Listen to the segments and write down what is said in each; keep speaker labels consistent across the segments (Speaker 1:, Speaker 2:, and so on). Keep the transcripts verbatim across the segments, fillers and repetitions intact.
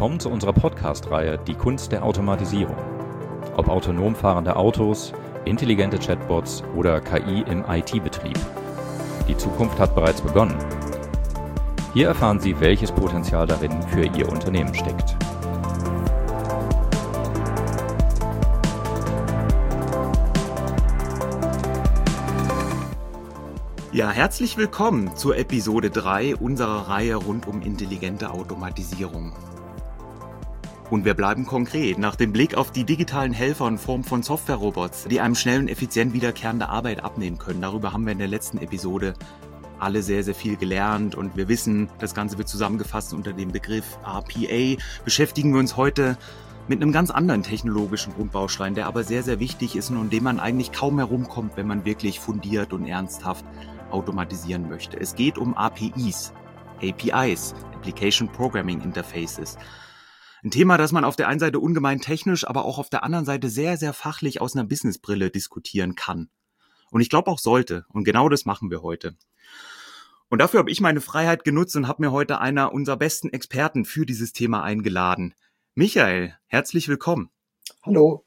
Speaker 1: Willkommen zu unserer Podcast-Reihe Die Kunst der Automatisierung. Ob autonom fahrende Autos, intelligente Chatbots oder K I im I T-Betrieb. Die Zukunft hat bereits begonnen. Hier erfahren Sie, welches Potenzial darin für Ihr Unternehmen steckt.
Speaker 2: Ja, herzlich willkommen zur Episode drei unserer Reihe rund um intelligente Automatisierung. Und wir bleiben konkret. Nach dem Blick auf die digitalen Helfer in Form von Software-Robots, die einem schnell und effizient wiederkehrende Arbeit abnehmen können. Darüber haben wir in der letzten Episode alle sehr, sehr viel gelernt. Und wir wissen, das Ganze wird zusammengefasst unter dem Begriff R P A. Beschäftigen wir uns heute mit einem ganz anderen technologischen Grundbaustein, der aber sehr, sehr wichtig ist und um den man eigentlich kaum herumkommt, wenn man wirklich fundiert und ernsthaft automatisieren möchte. Es geht um A P Is, A P Is, Application Programming Interfaces. Ein Thema, das man auf der einen Seite ungemein technisch, aber auch auf der anderen Seite sehr, sehr fachlich aus einer Businessbrille diskutieren kann. Und ich glaube auch sollte. Und genau das machen wir heute. Und dafür habe ich meine Freiheit genutzt und habe mir heute einer unserer besten Experten für dieses Thema eingeladen. Michael, herzlich willkommen.
Speaker 3: Hallo.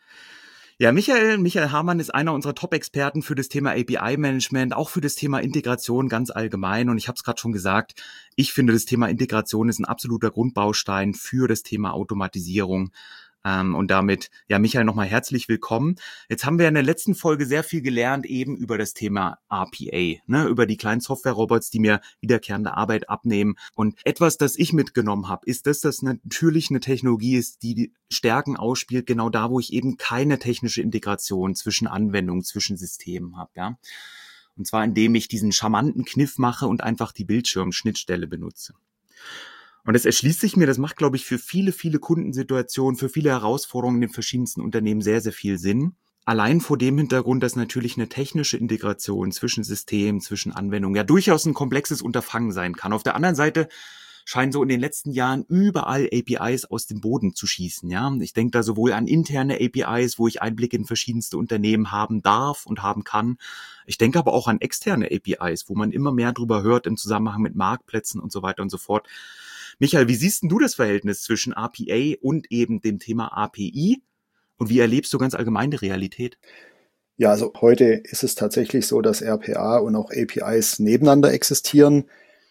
Speaker 2: Ja, Michael, Michael Hamann ist einer unserer Top-Experten für das Thema A P I-Management, auch für das Thema Integration ganz allgemein. Und ich habe es gerade schon gesagt, ich finde, das Thema Integration ist ein absoluter Grundbaustein für das Thema Automatisierung. Ähm, und damit, ja, Michael, nochmal herzlich willkommen. Jetzt haben wir in der letzten Folge sehr viel gelernt eben über das Thema R P A, ne, über die kleinen Software-Robots, die mir wiederkehrende Arbeit abnehmen. Und etwas, das ich mitgenommen habe, ist, dass das natürlich eine Technologie ist, die die Stärken ausspielt, genau da, wo ich eben keine technische Integration zwischen Anwendungen, zwischen Systemen habe, ja. Und zwar, indem ich diesen charmanten Kniff mache und einfach die Bildschirmschnittstelle benutze. Und das erschließt sich mir, das macht, glaube ich, für viele, viele Kundensituationen, für viele Herausforderungen in den verschiedensten Unternehmen sehr, sehr viel Sinn. Allein vor dem Hintergrund, dass natürlich eine technische Integration zwischen Systemen, zwischen Anwendungen ja durchaus ein komplexes Unterfangen sein kann. Auf der anderen Seite scheinen so in den letzten Jahren überall A P Is aus dem Boden zu schießen. Ja, ich denke da sowohl an interne A P Is, wo ich Einblick in verschiedenste Unternehmen haben darf und haben kann. Ich denke aber auch an externe A P Is, wo man immer mehr drüber hört im Zusammenhang mit Marktplätzen und so weiter und so fort. Michael, wie siehst denn du das Verhältnis zwischen R P A und eben dem Thema A P I? Und wie erlebst du ganz allgemein die Realität?
Speaker 3: Ja, also heute ist es tatsächlich so, dass R P A und auch A P Is nebeneinander existieren.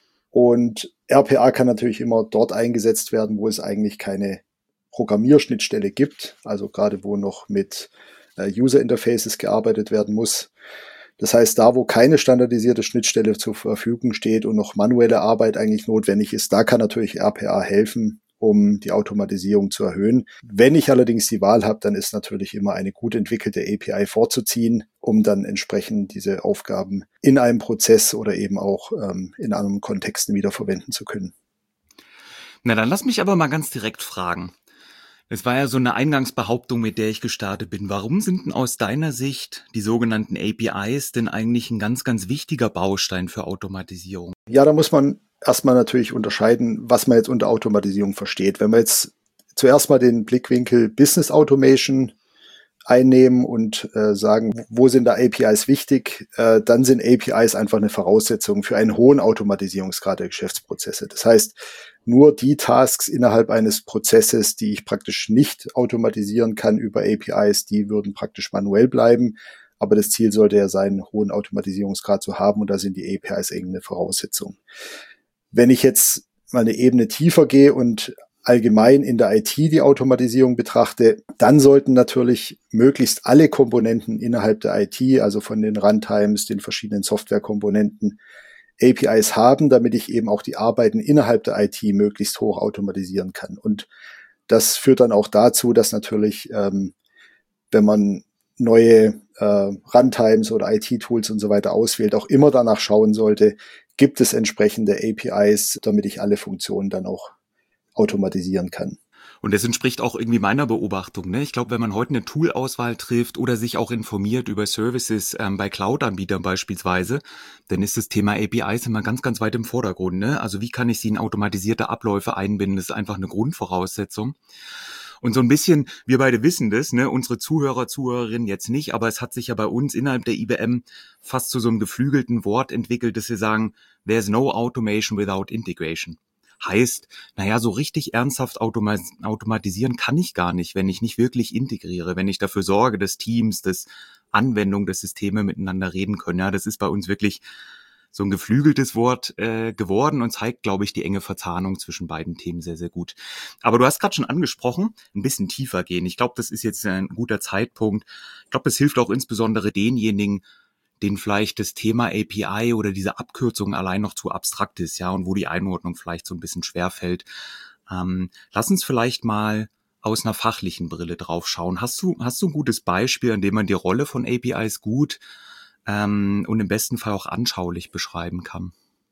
Speaker 3: Und R P A kann natürlich immer dort eingesetzt werden, wo es eigentlich keine Programmierschnittstelle gibt. Also gerade wo noch mit User Interfaces gearbeitet werden muss. Das heißt, da, wo keine standardisierte Schnittstelle zur Verfügung steht und noch manuelle Arbeit eigentlich notwendig ist, da kann natürlich R P A helfen, um die Automatisierung zu erhöhen. Wenn ich allerdings die Wahl habe, dann ist natürlich immer eine gut entwickelte A P I vorzuziehen, um dann entsprechend diese Aufgaben in einem Prozess oder eben auch ähm, in anderen Kontexten wiederverwenden zu können.
Speaker 2: Na, dann lass mich aber mal ganz direkt fragen. Es war ja so eine Eingangsbehauptung, mit der ich gestartet bin. Warum sind denn aus deiner Sicht die sogenannten A P Is denn eigentlich ein ganz, ganz wichtiger Baustein für Automatisierung?
Speaker 3: Ja, da muss man erstmal natürlich unterscheiden, was man jetzt unter Automatisierung versteht. Wenn wir jetzt zuerst mal den Blickwinkel Business Automation einnehmen und äh, sagen, wo sind da A P Is wichtig, äh, dann sind A P Is einfach eine Voraussetzung für einen hohen Automatisierungsgrad der Geschäftsprozesse. Das heißt, nur die Tasks innerhalb eines Prozesses, die ich praktisch nicht automatisieren kann über A P Is, die würden praktisch manuell bleiben. Aber das Ziel sollte ja sein, einen hohen Automatisierungsgrad zu haben und da sind die A P Is irgendeine Voraussetzung. Wenn ich jetzt mal eine Ebene tiefer gehe und allgemein in der I T die Automatisierung betrachte, dann sollten natürlich möglichst alle Komponenten innerhalb der I T, also von den Runtimes, den verschiedenen Softwarekomponenten, A P Is haben, damit ich eben auch die Arbeiten innerhalb der I T möglichst hoch automatisieren kann. Und das führt dann auch dazu, dass natürlich, ähm, wenn man neue äh, Runtimes oder I T-Tools und so weiter auswählt, auch immer danach schauen sollte, gibt es entsprechende A P Is, damit ich alle Funktionen dann auch automatisieren kann.
Speaker 2: Und das entspricht auch irgendwie meiner Beobachtung, ne? Ich glaube, wenn man heute eine Toolauswahl trifft oder sich auch informiert über Services ähm, bei Cloud-Anbietern beispielsweise, dann ist das Thema A P Is immer ganz, ganz weit im Vordergrund, ne? Also wie kann ich sie in automatisierte Abläufe einbinden? Das ist einfach eine Grundvoraussetzung. Und so ein bisschen, wir beide wissen das, ne, unsere Zuhörer, Zuhörerinnen jetzt nicht, aber es hat sich ja bei uns innerhalb der I B M fast zu so einem geflügelten Wort entwickelt, dass wir sagen, there's no automation without integration. Heißt, naja, so richtig ernsthaft automa- automatisieren kann ich gar nicht, wenn ich nicht wirklich integriere, wenn ich dafür sorge, dass Teams, dass Anwendungen, dass Systeme miteinander reden können. Ja, das ist bei uns wirklich so ein geflügeltes Wort äh, geworden und zeigt, glaube ich, die enge Verzahnung zwischen beiden Themen sehr, sehr gut. Aber du hast gerade schon angesprochen, ein bisschen tiefer gehen. Ich glaube, das ist jetzt ein guter Zeitpunkt. Ich glaube, das hilft auch insbesondere denjenigen, denen vielleicht das Thema A P I oder diese Abkürzung allein noch zu abstrakt ist, ja, und wo die Einordnung vielleicht so ein bisschen schwerfällt. Ähm, lass uns vielleicht mal aus einer fachlichen Brille drauf schauen. Hast du, hast du ein gutes Beispiel, an dem man die Rolle von A P Is gut ähm, und im besten Fall auch anschaulich beschreiben kann?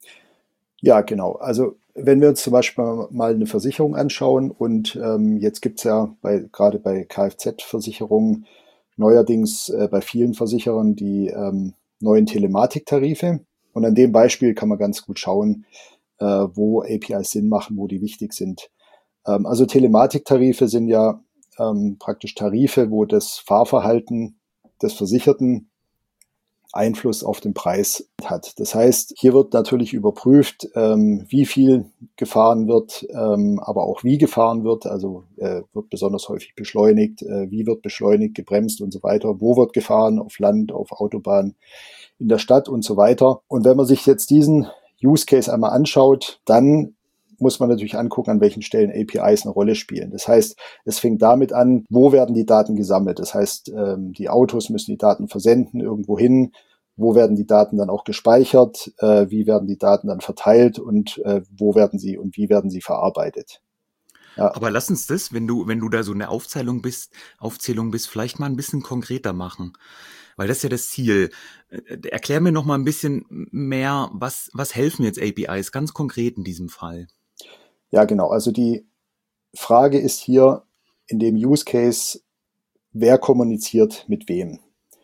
Speaker 3: Ja, genau. Also wenn wir uns zum Beispiel mal eine Versicherung anschauen und ähm, jetzt gibt's ja bei, gerade bei Kfz-Versicherungen neuerdings äh, bei vielen Versicherern die ähm, neuen Telematiktarife. Und an dem Beispiel kann man ganz gut schauen, äh, wo A P Is Sinn machen, wo die wichtig sind. Ähm, also Telematiktarife sind ja ähm, praktisch Tarife, wo das Fahrverhalten des Versicherten Einfluss auf den Preis hat. Das heißt, hier wird natürlich überprüft, ähm, wie viel gefahren wird, ähm, aber auch wie gefahren wird. Also äh, wird besonders häufig beschleunigt, äh, wie wird beschleunigt, gebremst und so weiter. Wo wird gefahren, auf Land, auf Autobahn, in der Stadt und so weiter. Und wenn man sich jetzt diesen Use Case einmal anschaut, dann muss man natürlich angucken, an welchen Stellen A P Is eine Rolle spielen. Das heißt, es fängt damit an, wo werden die Daten gesammelt. Das heißt, die Autos müssen die Daten versenden irgendwo hin. Wo werden die Daten dann auch gespeichert? Wie werden die Daten dann verteilt und wo werden sie und wie werden sie verarbeitet?
Speaker 2: Ja. Aber lass uns das, wenn du, wenn du da so eine Aufzählung bist, Aufzählung bist, vielleicht mal ein bisschen konkreter machen. Weil das ist ja das Ziel. Erklär mir noch mal ein bisschen mehr, was, was helfen jetzt A P Is ganz konkret in diesem Fall?
Speaker 3: Ja, genau. Also die Frage ist hier in dem Use Case, wer kommuniziert mit wem?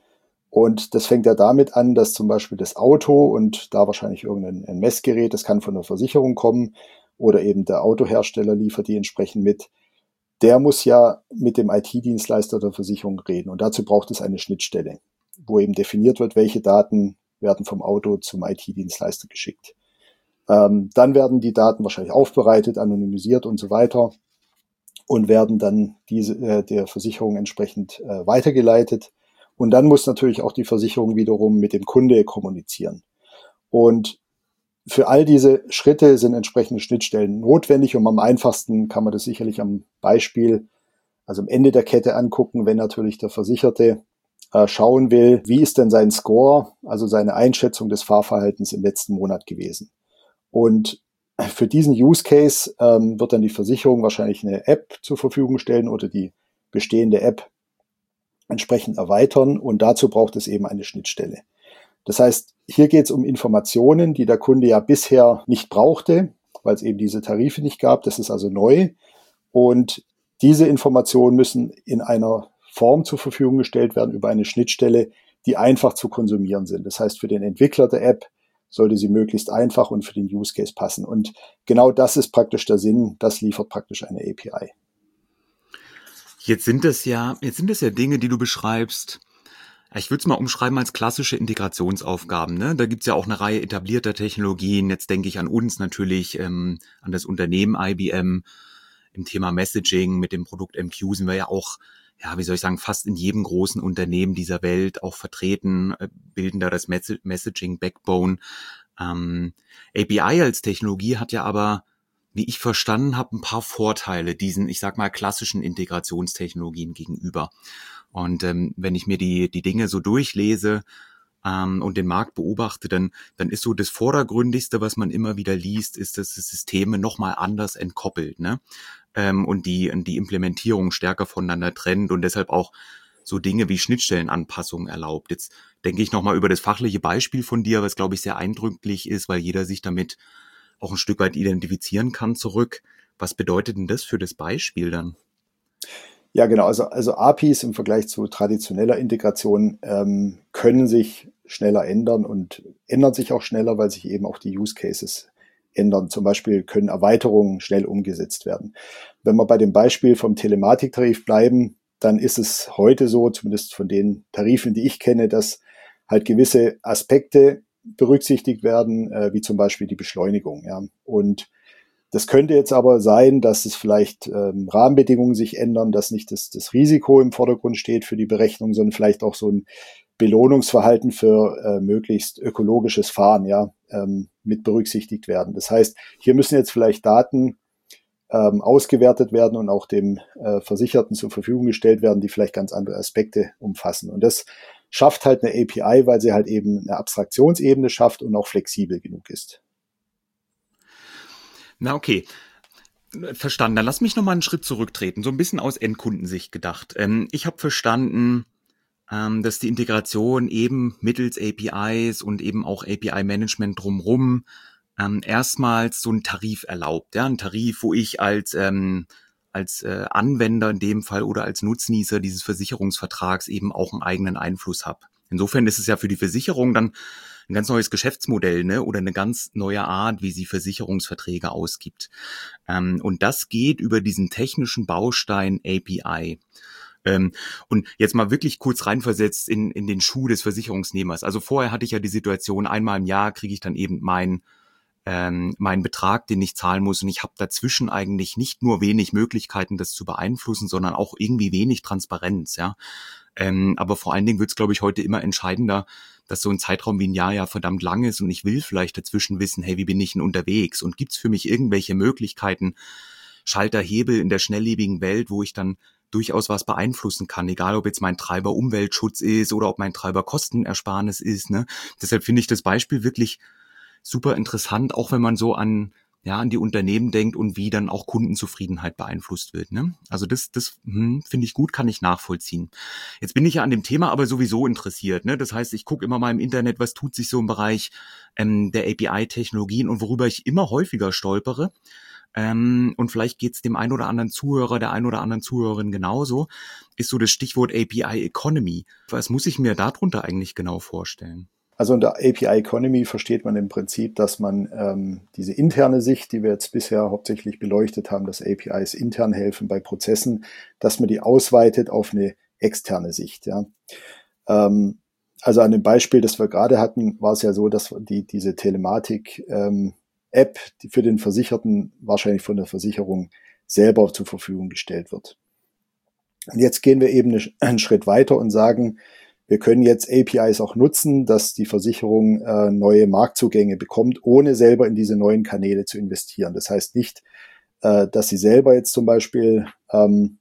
Speaker 3: Und das fängt ja damit an, dass zum Beispiel das Auto und da wahrscheinlich irgendein Messgerät, das kann von der Versicherung kommen oder eben der Autohersteller liefert die entsprechend mit. Der muss ja mit dem I T-Dienstleister der Versicherung reden und dazu braucht es eine Schnittstelle, wo eben definiert wird, welche Daten werden vom Auto zum I T-Dienstleister geschickt. Ähm, dann werden die Daten wahrscheinlich aufbereitet, anonymisiert und so weiter und werden dann diese, äh, der Versicherung entsprechend äh, weitergeleitet. Und dann muss natürlich auch die Versicherung wiederum mit dem Kunde kommunizieren. Und für all diese Schritte sind entsprechende Schnittstellen notwendig und am einfachsten kann man das sicherlich am Beispiel, also am Ende der Kette angucken, wenn natürlich der Versicherte äh, schauen will, wie ist denn sein Score, also seine Einschätzung des Fahrverhaltens im letzten Monat gewesen. Und für diesen Use Case ähm, wird dann die Versicherung wahrscheinlich eine App zur Verfügung stellen oder die bestehende App entsprechend erweitern und dazu braucht es eben eine Schnittstelle. Das heißt, hier geht es um Informationen, die der Kunde ja bisher nicht brauchte, weil es eben diese Tarife nicht gab. Das ist also neu und diese Informationen müssen in einer Form zur Verfügung gestellt werden über eine Schnittstelle, die einfach zu konsumieren sind. Das heißt, für den Entwickler der App sollte sie möglichst einfach und für den Use Case passen. Und genau das ist praktisch der Sinn, das liefert praktisch eine A P I.
Speaker 2: Jetzt sind das ja, jetzt sind das ja Dinge, die du beschreibst. Ich würde es mal umschreiben als klassische Integrationsaufgaben. Ne? Da gibt's ja auch eine Reihe etablierter Technologien. Jetzt denke ich an uns natürlich, ähm, an das Unternehmen I B M. Im Thema Messaging mit dem Produkt M Q sind wir ja auch, ja, wie soll ich sagen, fast in jedem großen Unternehmen dieser Welt auch vertreten, äh, bilden da das Mess- Messaging Backbone. Ähm, A P I als Technologie hat ja aber, wie ich verstanden habe, ein paar Vorteile diesen, ich sag mal, klassischen Integrationstechnologien gegenüber. Und ähm, wenn ich mir die die Dinge so durchlese ähm, und den Markt beobachte, dann dann ist so das Vordergründigste, was man immer wieder liest, ist, dass das Systeme nochmal anders entkoppelt, ne? Ähm, und die die Implementierung stärker voneinander trennt und deshalb auch so Dinge wie Schnittstellenanpassungen erlaubt. Jetzt denke ich nochmal über das fachliche Beispiel von dir, was, glaube ich, sehr eindrücklich ist, weil jeder sich damit auch ein Stück weit identifizieren kann zurück. Was bedeutet denn das für das Beispiel dann?
Speaker 3: Ja, genau. Also, also A P Is im Vergleich zu traditioneller Integration ähm, können sich schneller ändern und ändern sich auch schneller, weil sich eben auch die Use Cases ändern. Zum Beispiel können Erweiterungen schnell umgesetzt werden. Wenn wir bei dem Beispiel vom Telematiktarif bleiben, dann ist es heute so, zumindest von den Tarifen, die ich kenne, dass halt gewisse Aspekte berücksichtigt werden, äh, wie zum Beispiel die Beschleunigung. Ja. Und Das könnte jetzt aber sein, dass es vielleicht ähm, Rahmenbedingungen sich ändern, dass nicht das, das Risiko im Vordergrund steht für die Berechnung, sondern vielleicht auch so ein Belohnungsverhalten für äh, möglichst ökologisches Fahren, ja, ähm, mit berücksichtigt werden. Das heißt, hier müssen jetzt vielleicht Daten ähm, ausgewertet werden und auch dem äh, Versicherten zur Verfügung gestellt werden, die vielleicht ganz andere Aspekte umfassen. Und das schafft halt eine A P I, weil sie halt eben eine Abstraktionsebene schafft und auch flexibel genug ist.
Speaker 2: Na okay, verstanden. Dann lass mich noch mal einen Schritt zurücktreten, so ein bisschen aus Endkundensicht gedacht. Ähm, ich habe verstanden, ähm, dass die Integration eben mittels A P Is und eben auch A P I-Management drumherum ähm, erstmals so einen Tarif erlaubt. Ja, ein Tarif, wo ich als ähm, als äh, Anwender in dem Fall oder als Nutznießer dieses Versicherungsvertrags eben auch einen eigenen Einfluss habe. Insofern ist es ja für die Versicherung dann ein ganz neues Geschäftsmodell, ne, oder eine ganz neue Art, wie sie Versicherungsverträge ausgibt. Ähm, und das geht über diesen technischen Baustein A P I. Ähm, und jetzt mal wirklich kurz reinversetzt in, in den Schuh des Versicherungsnehmers. Also vorher hatte ich ja die Situation, einmal im Jahr kriege ich dann eben meinen ähm, meinen Betrag, den ich zahlen muss. Und ich habe dazwischen eigentlich nicht nur wenig Möglichkeiten, das zu beeinflussen, sondern auch irgendwie wenig Transparenz, ja. Ähm, aber vor allen Dingen wird es, glaube ich, heute immer entscheidender, dass so ein Zeitraum wie ein Jahr ja verdammt lang ist und ich will vielleicht dazwischen wissen, hey, wie bin ich denn unterwegs? Und gibt's für mich irgendwelche Möglichkeiten, Schalter, Hebel in der schnelllebigen Welt, wo ich dann durchaus was beeinflussen kann, egal ob jetzt mein Treiber Umweltschutz ist oder ob mein Treiber Kostenersparnis ist, ne? Deshalb finde ich das Beispiel wirklich super interessant, auch wenn man so an ja an die Unternehmen denkt und wie dann auch Kundenzufriedenheit beeinflusst wird, ne? Also das das hm, finde ich gut, kann ich nachvollziehen. Jetzt bin ich ja an dem Thema aber sowieso interessiert, ne? Das heißt, ich gucke immer mal im Internet, was tut sich so im Bereich ähm, der A P I-Technologien und worüber ich immer häufiger stolpere. Ähm, und vielleicht geht's dem einen oder anderen Zuhörer, der einen oder anderen Zuhörerin genauso, ist so das Stichwort A P I Economy. Was muss ich mir darunter eigentlich genau vorstellen?
Speaker 3: Also unter A P I Economy versteht man im Prinzip, dass man ähm, diese interne Sicht, die wir jetzt bisher hauptsächlich beleuchtet haben, dass A P Is intern helfen bei Prozessen, dass man die ausweitet auf eine externe Sicht. Ja. Ähm, also an dem Beispiel, das wir gerade hatten, war es ja so, dass die diese Telematik ähm, App, die für den Versicherten wahrscheinlich von der Versicherung selber zur Verfügung gestellt wird. Und jetzt gehen wir eben einen Schritt weiter und sagen, wir können jetzt A P Is auch nutzen, dass die Versicherung äh, neue Marktzugänge bekommt, ohne selber in diese neuen Kanäle zu investieren. Das heißt nicht, äh, dass sie selber jetzt zum Beispiel ähm,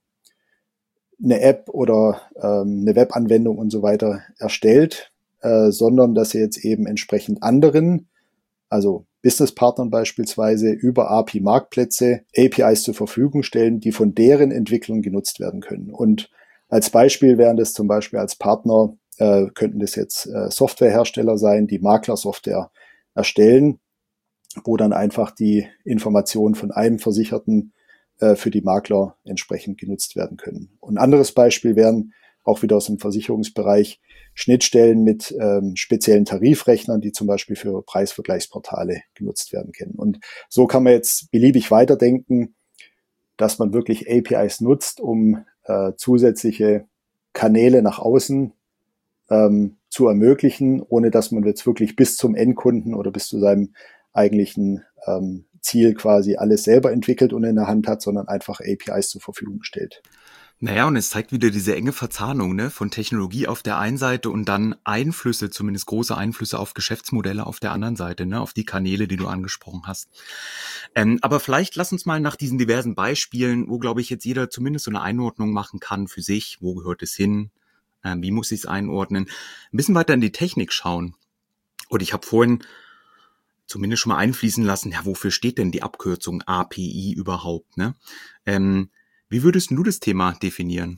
Speaker 3: eine App oder ähm, eine Webanwendung und so weiter erstellt, äh, sondern dass sie jetzt eben entsprechend anderen, also Businesspartnern beispielsweise, über A P I-Marktplätze A P Is zur Verfügung stellen, die von deren Entwicklung genutzt werden können. Und als Beispiel wären das zum Beispiel als Partner, äh, könnten das jetzt äh, Softwarehersteller sein, die Maklersoftware erstellen, wo dann einfach die Informationen von einem Versicherten äh, für die Makler entsprechend genutzt werden können. Und ein anderes Beispiel wären auch wieder aus dem Versicherungsbereich Schnittstellen mit ähm, speziellen Tarifrechnern, die zum Beispiel für Preisvergleichsportale genutzt werden können. Und so kann man jetzt beliebig weiterdenken, dass man wirklich A P Is nutzt, um äh, zusätzliche Kanäle nach außen ähm, zu ermöglichen, ohne dass man jetzt wirklich bis zum Endkunden oder bis zu seinem eigentlichen ähm, Ziel quasi alles selber entwickelt und in der Hand hat, sondern einfach A P Is zur Verfügung stellt.
Speaker 2: Naja, und es zeigt wieder diese enge Verzahnung, ne, von Technologie auf der einen Seite und dann Einflüsse, zumindest große Einflüsse auf Geschäftsmodelle auf der anderen Seite, ne, auf die Kanäle, die du angesprochen hast. Ähm, aber vielleicht lass uns mal nach diesen diversen Beispielen, wo, glaube ich, jetzt jeder zumindest so eine Einordnung machen kann für sich, wo gehört es hin, ähm, wie muss ich es einordnen, ein bisschen weiter in die Technik schauen. Und ich habe vorhin zumindest schon mal einfließen lassen, ja, wofür steht denn die Abkürzung A P I überhaupt, ne? Ähm, Wie würdest du das Thema definieren?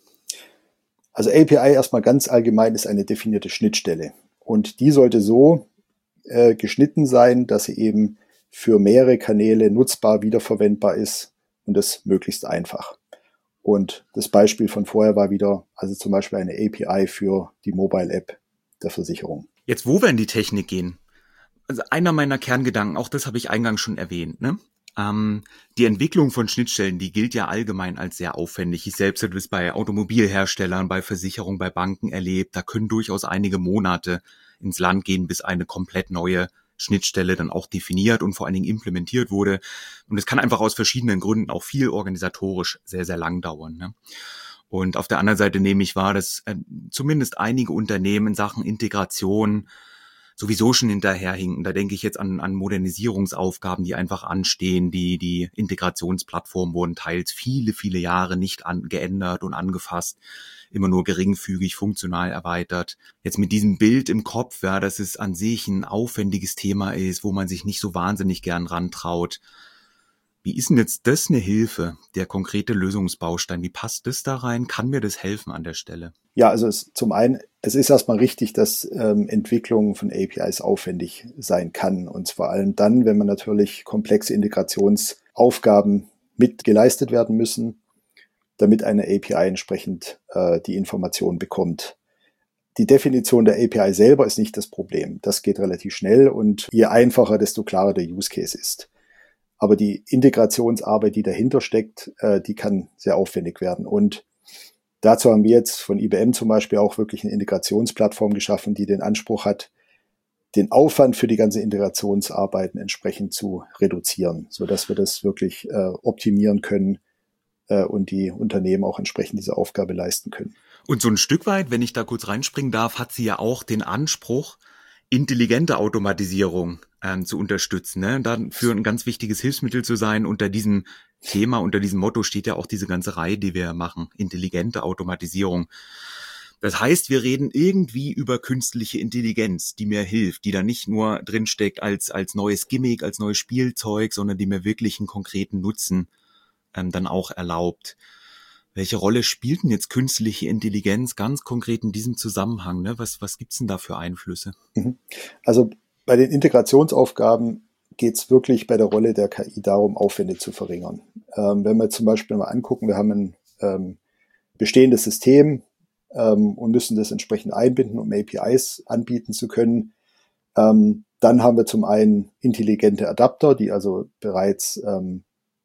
Speaker 3: Also A P I erstmal ganz allgemein ist eine definierte Schnittstelle. Und die sollte so äh, geschnitten sein, dass sie eben für mehrere Kanäle nutzbar, wiederverwendbar ist und das möglichst einfach. Und das Beispiel von vorher war wieder, also zum Beispiel eine A P I für die Mobile App der Versicherung.
Speaker 2: Jetzt, wo wir in die Technik gehen, also einer meiner Kerngedanken, auch das habe ich eingangs schon erwähnt, ne? Ähm, die Entwicklung von Schnittstellen, die gilt ja allgemein als sehr aufwendig. Ich selbst habe es bei Automobilherstellern, bei Versicherungen, bei Banken erlebt. Da können durchaus einige Monate ins Land gehen, bis eine komplett neue Schnittstelle dann auch definiert und vor allen Dingen implementiert wurde. Und es kann einfach aus verschiedenen Gründen auch viel organisatorisch sehr, sehr lang dauern, ne? Und auf der anderen Seite nehme ich wahr, dass äh, zumindest einige Unternehmen in Sachen Integration sowieso schon hinterherhinken. Da denke ich jetzt an, an Modernisierungsaufgaben, die einfach anstehen. Die, die Integrationsplattformen wurden teils viele, viele Jahre nicht an, geändert und angefasst. Immer nur geringfügig, funktional erweitert. Jetzt mit diesem Bild im Kopf, ja, dass es an sich ein aufwendiges Thema ist, wo man sich nicht so wahnsinnig gern rantraut. Wie ist denn jetzt das eine Hilfe, der konkrete Lösungsbaustein? Wie passt das da rein? Kann mir das helfen an der Stelle?
Speaker 3: Ja, also es, zum einen, es ist erstmal richtig, dass ähm, Entwicklung von A P Is aufwendig sein kann. Und vor allem dann, wenn man natürlich komplexe Integrationsaufgaben mit geleistet werden müssen, damit eine A P I entsprechend äh, die Information bekommt. Die Definition der A P I selber ist nicht das Problem. Das geht relativ schnell und je einfacher, desto klarer der Use Case ist. Aber die Integrationsarbeit, die dahinter steckt, äh, die kann sehr aufwendig werden. Und dazu haben wir jetzt von I B M zum Beispiel auch wirklich eine Integrationsplattform geschaffen, die den Anspruch hat, den Aufwand für die ganze Integrationsarbeiten entsprechend zu reduzieren, sodass wir das wirklich äh, optimieren können äh, und die Unternehmen auch entsprechend diese Aufgabe leisten können.
Speaker 2: Und so ein Stück weit, wenn ich da kurz reinspringen darf, hat sie ja auch den Anspruch, intelligente Automatisierung ähm, zu unterstützen, ne? Dafür ein ganz wichtiges Hilfsmittel zu sein. Unter diesem Thema, unter diesem Motto steht ja auch diese ganze Reihe, die wir machen, intelligente Automatisierung. Das heißt, wir reden irgendwie über künstliche Intelligenz, die mir hilft, die da nicht nur drinsteckt als als neues Gimmick, als neues Spielzeug, sondern die mir wirklich einen konkreten Nutzen ähm, dann auch erlaubt. Welche Rolle spielt denn jetzt künstliche Intelligenz ganz konkret in diesem Zusammenhang? Ne? Was, was gibt's denn da für Einflüsse?
Speaker 3: Also bei den Integrationsaufgaben geht es wirklich bei der Rolle der K I darum, Aufwände zu verringern. Ähm, wenn wir zum Beispiel mal angucken, wir haben ein ähm, bestehendes System ähm, und müssen das entsprechend einbinden, um A P Is anbieten zu können. Ähm, dann haben wir zum einen intelligente Adapter, die also bereits ähm,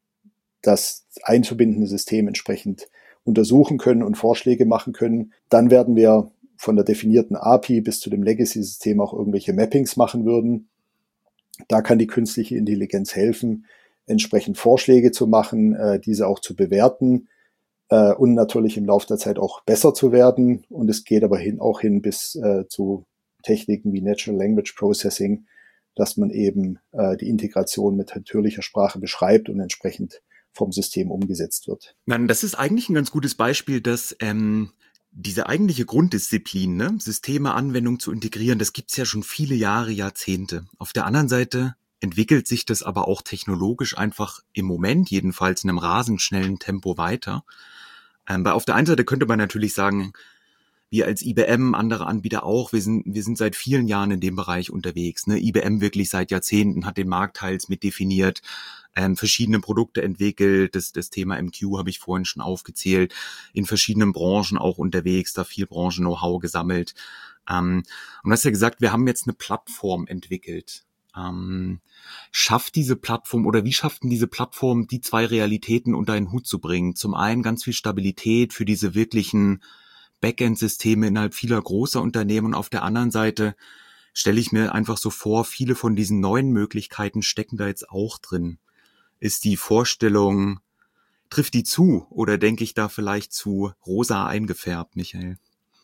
Speaker 3: das einzubindende System entsprechend untersuchen können und Vorschläge machen können. Dann werden wir von der definierten A P I bis zu dem Legacy-System auch irgendwelche Mappings machen würden. Da kann die künstliche Intelligenz helfen, entsprechend Vorschläge zu machen, äh, diese auch zu bewerten äh, und natürlich im Laufe der Zeit auch besser zu werden. Und es geht aber hin, auch hin bis äh, zu Techniken wie Natural Language Processing, dass man eben äh, die Integration mit natürlicher Sprache beschreibt und entsprechend vom System umgesetzt wird.
Speaker 2: Nein, das ist eigentlich ein ganz gutes Beispiel, dass ähm, diese eigentliche Grunddisziplin, ne, Systeme, Anwendungen zu integrieren, das gibt's ja schon viele Jahre, Jahrzehnte. Auf der anderen Seite entwickelt sich das aber auch technologisch einfach im Moment jedenfalls in einem rasend schnellen Tempo weiter. Ähm, weil auf der einen Seite könnte man natürlich sagen, wir als I B M, andere Anbieter auch, wir sind wir sind seit vielen Jahren in dem Bereich unterwegs. Ne? I B M wirklich seit Jahrzehnten hat den Markt teils mit definiert, ähm, verschiedene Produkte entwickelt. Das, das Thema M Q habe ich vorhin schon aufgezählt. In verschiedenen Branchen auch unterwegs, da viel Branchen-Know-how gesammelt. Ähm, und du hast ja gesagt, wir haben jetzt eine Plattform entwickelt. Ähm, schafft diese Plattform oder wie schafft denn diese Plattform, die zwei Realitäten unter einen Hut zu bringen? Zum einen ganz viel Stabilität für diese wirklichen Backend-Systeme innerhalb vieler großer Unternehmen und auf der anderen Seite stelle ich mir einfach so vor, viele von diesen neuen Möglichkeiten stecken da jetzt auch drin. Ist die Vorstellung, trifft die zu oder denke ich da vielleicht zu rosa eingefärbt, Michael?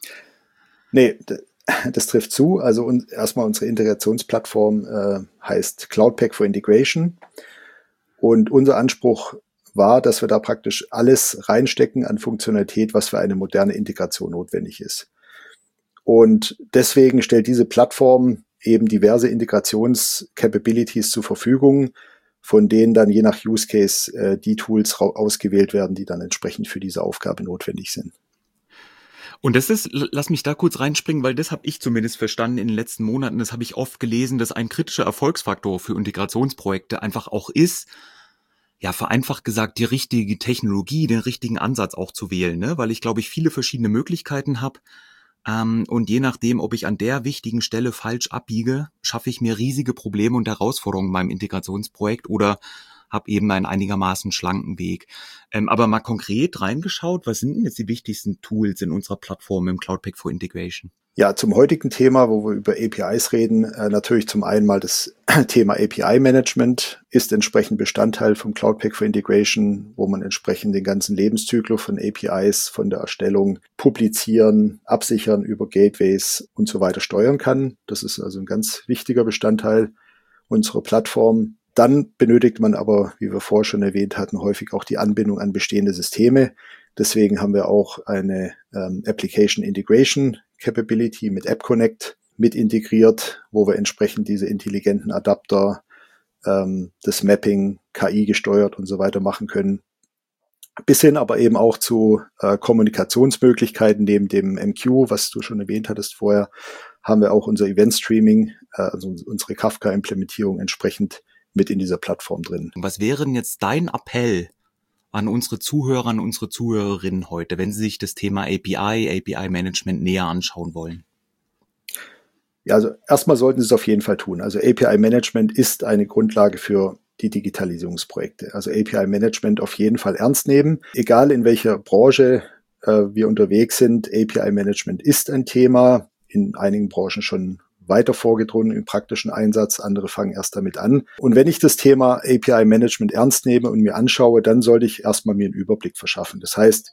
Speaker 3: Nee, das trifft zu. Also und erstmal unsere Integrationsplattform äh, heißt Cloudpak for Integration und unser Anspruch war, dass wir da praktisch alles reinstecken an Funktionalität, was für eine moderne Integration notwendig ist. Und deswegen stellt diese Plattform eben diverse Integrations-Capabilities zur Verfügung, von denen dann je nach Use Case äh, die Tools ra- ausgewählt werden, die dann entsprechend für diese Aufgabe notwendig sind.
Speaker 2: Und das ist, lass mich da kurz reinspringen, weil das habe ich zumindest verstanden in den letzten Monaten, das habe ich oft gelesen, dass ein kritischer Erfolgsfaktor für Integrationsprojekte einfach auch ist, ja, vereinfacht gesagt, die richtige Technologie, den richtigen Ansatz auch zu wählen, ne? Weil ich, glaube ich, viele verschiedene Möglichkeiten habe. Ähm, und je nachdem, ob ich an der wichtigen Stelle falsch abbiege, schaffe ich mir riesige Probleme und Herausforderungen in meinem Integrationsprojekt oder habe eben einen einigermaßen schlanken Weg. Ähm, aber mal konkret reingeschaut, was sind denn jetzt die wichtigsten Tools in unserer Plattform im Cloud Pak for Integration?
Speaker 3: Ja, zum heutigen Thema, wo wir über A P Is reden, äh, natürlich zum einen mal das Thema A P I-Management ist entsprechend Bestandteil vom Cloud Pak for Integration, wo man entsprechend den ganzen Lebenszyklus von A P Is, von der Erstellung, Publizieren, Absichern über Gateways und so weiter steuern kann. Das ist also ein ganz wichtiger Bestandteil unserer Plattform. Dann benötigt man aber, wie wir vorher schon erwähnt hatten, häufig auch die Anbindung an bestehende Systeme. Deswegen haben wir auch eine ähm, Application Integration Capability mit App Connect mit integriert, wo wir entsprechend diese intelligenten Adapter, ähm, das Mapping, K I gesteuert und so weiter machen können. Bis hin aber eben auch zu äh, Kommunikationsmöglichkeiten neben dem M Q, was du schon erwähnt hattest vorher, haben wir auch unser Event Streaming, äh, also unsere Kafka-Implementierung entsprechend mit in dieser Plattform drin.
Speaker 2: Was wäre denn jetzt dein Appell an unsere Zuhörer, an unsere Zuhörerinnen heute, wenn sie sich das Thema A P I, A P I-Management näher anschauen wollen?
Speaker 3: Ja, also erstmal sollten sie es auf jeden Fall tun. Also A P I-Management ist eine Grundlage für die Digitalisierungsprojekte. Also A P I-Management auf jeden Fall ernst nehmen. Egal in welcher Branche äh, wir unterwegs sind, A P I-Management ist ein Thema. In einigen Branchen schon weiter vorgedrungen im praktischen Einsatz, andere fangen erst damit an. Und wenn ich das Thema A P I-Management ernst nehme und mir anschaue, dann sollte ich erstmal mir einen Überblick verschaffen. Das heißt,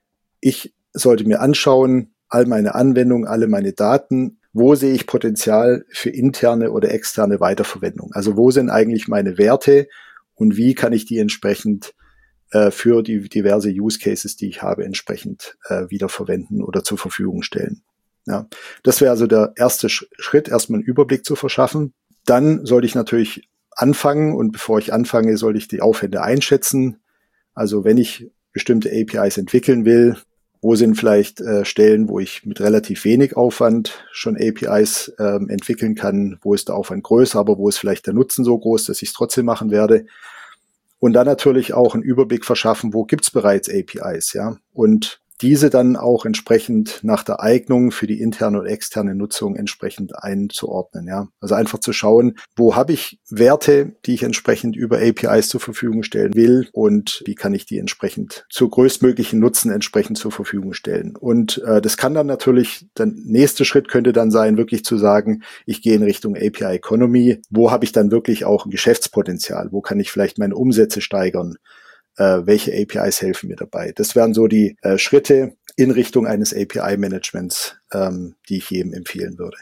Speaker 3: ich sollte mir anschauen, all meine Anwendungen, alle meine Daten, wo sehe ich Potenzial für interne oder externe Weiterverwendung? Also wo sind eigentlich meine Werte und wie kann ich die entsprechend äh, für die diverse Use Cases, die ich habe, entsprechend äh, wiederverwenden oder zur Verfügung stellen? Ja, das wäre also der erste Schritt, erstmal einen Überblick zu verschaffen. Dann sollte ich natürlich anfangen und bevor ich anfange, sollte ich die Aufwände einschätzen. Also wenn ich bestimmte A P Is entwickeln will, wo sind vielleicht äh, Stellen, wo ich mit relativ wenig Aufwand schon A P Is ähm, entwickeln kann, wo ist der Aufwand größer, aber wo ist vielleicht der Nutzen so groß, dass ich es trotzdem machen werde. Und dann natürlich auch einen Überblick verschaffen, wo gibt es bereits A P Is, ja, und diese dann auch entsprechend nach der Eignung für die interne und externe Nutzung entsprechend einzuordnen. Ja, also einfach zu schauen, wo habe ich Werte, die ich entsprechend über A P Is zur Verfügung stellen will und wie kann ich die entsprechend zur größtmöglichen Nutzen entsprechend zur Verfügung stellen. Und äh, das kann dann natürlich, der nächste Schritt könnte dann sein, wirklich zu sagen, ich gehe in Richtung A P I Economy. Wo habe ich dann wirklich auch ein Geschäftspotenzial? Wo kann ich vielleicht meine Umsätze steigern? Äh, welche A P Is helfen mir dabei? Das wären so die äh, Schritte in Richtung eines A P I-Managements, ähm, die ich jedem empfehlen würde.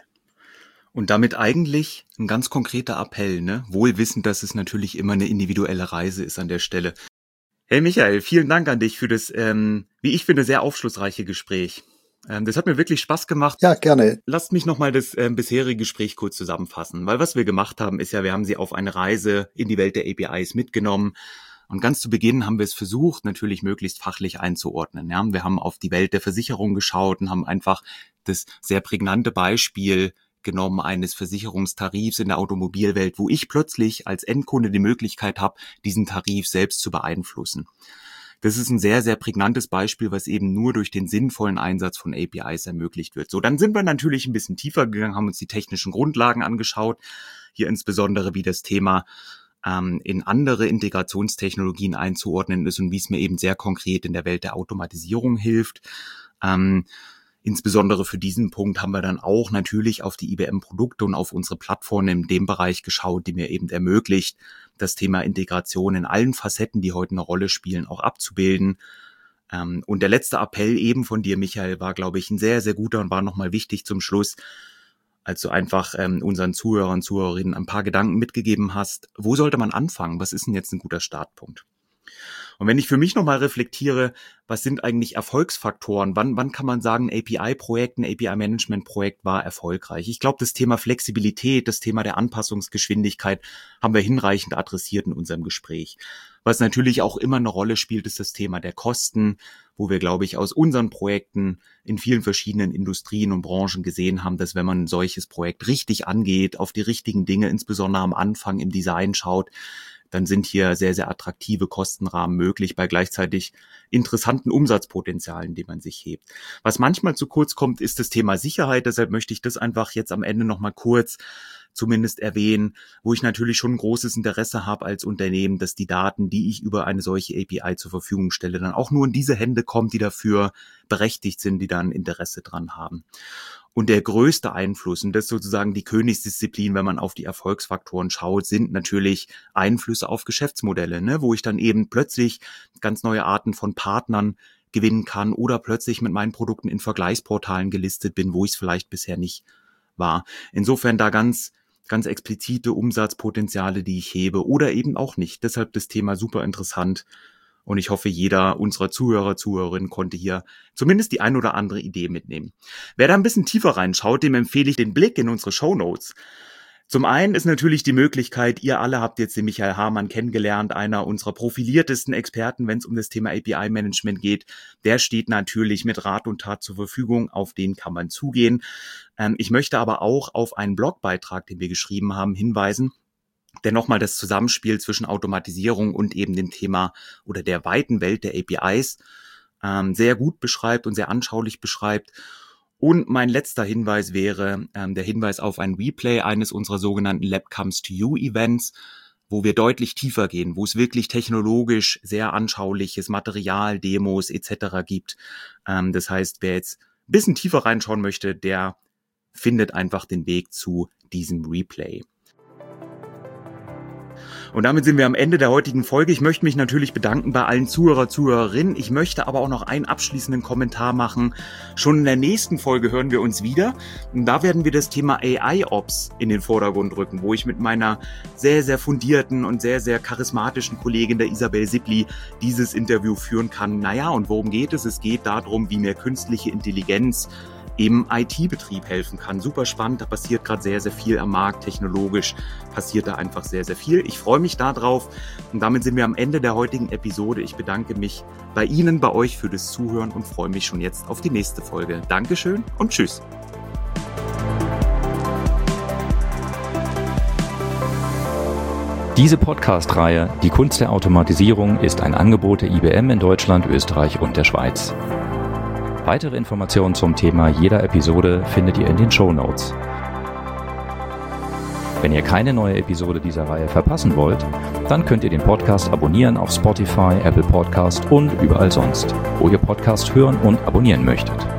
Speaker 2: Und damit eigentlich ein ganz konkreter Appell, ne? Wohl wissend, dass es natürlich immer eine individuelle Reise ist an der Stelle. Hey Michael, vielen Dank an dich für das, ähm, wie ich finde, sehr aufschlussreiche Gespräch. Ähm, das hat mir wirklich Spaß gemacht.
Speaker 3: Ja, gerne.
Speaker 2: Lasst mich nochmal das ähm, bisherige Gespräch kurz zusammenfassen, weil was wir gemacht haben, ist ja, wir haben sie auf eine Reise in die Welt der A P Is mitgenommen. Und ganz zu Beginn haben wir es versucht, natürlich möglichst fachlich einzuordnen. Ja, wir haben auf die Welt der Versicherung geschaut und haben einfach das sehr prägnante Beispiel genommen eines Versicherungstarifs in der Automobilwelt, wo ich plötzlich als Endkunde die Möglichkeit habe, diesen Tarif selbst zu beeinflussen. Das ist ein sehr, sehr prägnantes Beispiel, was eben nur durch den sinnvollen Einsatz von A P Is ermöglicht wird. So, dann sind wir natürlich ein bisschen tiefer gegangen, haben uns die technischen Grundlagen angeschaut, hier insbesondere wie das Thema in andere Integrationstechnologien einzuordnen ist und wie es mir eben sehr konkret in der Welt der Automatisierung hilft. Ähm, insbesondere für diesen Punkt haben wir dann auch natürlich auf die I B M-Produkte und auf unsere Plattform in dem Bereich geschaut, die mir eben ermöglicht, das Thema Integration in allen Facetten, die heute eine Rolle spielen, auch abzubilden. Ähm, und der letzte Appell eben von dir, Michael, war, glaube ich, ein sehr, sehr guter und war nochmal wichtig zum Schluss, als du einfach ähm, unseren Zuhörern und Zuhörerinnen ein paar Gedanken mitgegeben hast. Wo sollte man anfangen? Was ist denn jetzt ein guter Startpunkt? Und wenn ich für mich nochmal reflektiere, was sind eigentlich Erfolgsfaktoren? Wann, wann kann man sagen, ein A P I-Projekt, ein A P I-Management-Projekt war erfolgreich? Ich glaube, das Thema Flexibilität, das Thema der Anpassungsgeschwindigkeit haben wir hinreichend adressiert in unserem Gespräch. Was natürlich auch immer eine Rolle spielt, ist das Thema der Kosten, wo wir, glaube ich, aus unseren Projekten in vielen verschiedenen Industrien und Branchen gesehen haben, dass wenn man ein solches Projekt richtig angeht, auf die richtigen Dinge, insbesondere am Anfang im Design schaut, dann sind hier sehr, sehr attraktive Kostenrahmen möglich bei gleichzeitig interessanten Umsatzpotenzialen, die man sich hebt. Was manchmal zu kurz kommt, ist das Thema Sicherheit. Deshalb möchte ich das einfach jetzt am Ende nochmal kurz zumindest erwähnen, wo ich natürlich schon ein großes Interesse habe als Unternehmen, dass die Daten, die ich über eine solche A P I zur Verfügung stelle, dann auch nur in diese Hände kommen, die dafür berechtigt sind, die da ein Interesse dran haben. Und der größte Einfluss, und das ist sozusagen die Königsdisziplin, wenn man auf die Erfolgsfaktoren schaut, sind natürlich Einflüsse auf Geschäftsmodelle, ne, wo ich dann eben plötzlich ganz neue Arten von Partnern gewinnen kann oder plötzlich mit meinen Produkten in Vergleichsportalen gelistet bin, wo ich es vielleicht bisher nicht war. Insofern da ganz, ganz explizite Umsatzpotenziale, die ich hebe oder eben auch nicht. Deshalb das Thema super interessant. Und ich hoffe, jeder unserer Zuhörer, Zuhörerinnen konnte hier zumindest die ein oder andere Idee mitnehmen. Wer da ein bisschen tiefer reinschaut, dem empfehle ich den Blick in unsere Shownotes. Zum einen ist natürlich die Möglichkeit, ihr alle habt jetzt den Michael Hamann kennengelernt, einer unserer profiliertesten Experten, wenn es um das Thema A P I-Management geht. Der steht natürlich mit Rat und Tat zur Verfügung, auf den kann man zugehen. Ähm, ich möchte aber auch auf einen Blogbeitrag, den wir geschrieben haben, hinweisen, der nochmal das Zusammenspiel zwischen Automatisierung und eben dem Thema oder der weiten Welt der A P Is ähm, sehr gut beschreibt und sehr anschaulich beschreibt. Und mein letzter Hinweis wäre ähm, der Hinweis auf ein Replay eines unserer sogenannten Lab Comes to You Events, wo wir deutlich tiefer gehen, wo es wirklich technologisch sehr anschauliches Material, Demos et cetera gibt. Ähm, das heißt, wer jetzt ein bisschen tiefer reinschauen möchte, der findet einfach den Weg zu diesem Replay. Und damit sind wir am Ende der heutigen Folge. Ich möchte mich natürlich bedanken bei allen Zuhörer, Zuhörerinnen. Ich möchte aber auch noch einen abschließenden Kommentar machen. Schon in der nächsten Folge hören wir uns wieder. Und da werden wir das Thema A I-Ops in den Vordergrund rücken, wo ich mit meiner sehr, sehr fundierten und sehr, sehr charismatischen Kollegin, der Isabel Sippli, dieses Interview führen kann. Naja, und worum geht es? Es geht darum, wie mir künstliche Intelligenz im I T-Betrieb helfen kann. Super spannend, da passiert gerade sehr, sehr viel am Markt. Technologisch passiert da einfach sehr, sehr viel. Ich freue mich darauf und damit sind wir am Ende der heutigen Episode. Ich bedanke mich bei Ihnen, bei euch für das Zuhören und freue mich schon jetzt auf die nächste Folge. Dankeschön und tschüss.
Speaker 1: Diese Podcast-Reihe Die Kunst der Automatisierung ist ein Angebot der I B M in Deutschland, Österreich und der Schweiz. Weitere Informationen zum Thema jeder Episode findet ihr in den Shownotes. Wenn ihr keine neue Episode dieser Reihe verpassen wollt, dann könnt ihr den Podcast abonnieren auf Spotify, Apple Podcast und überall sonst, wo ihr Podcast hören und abonnieren möchtet.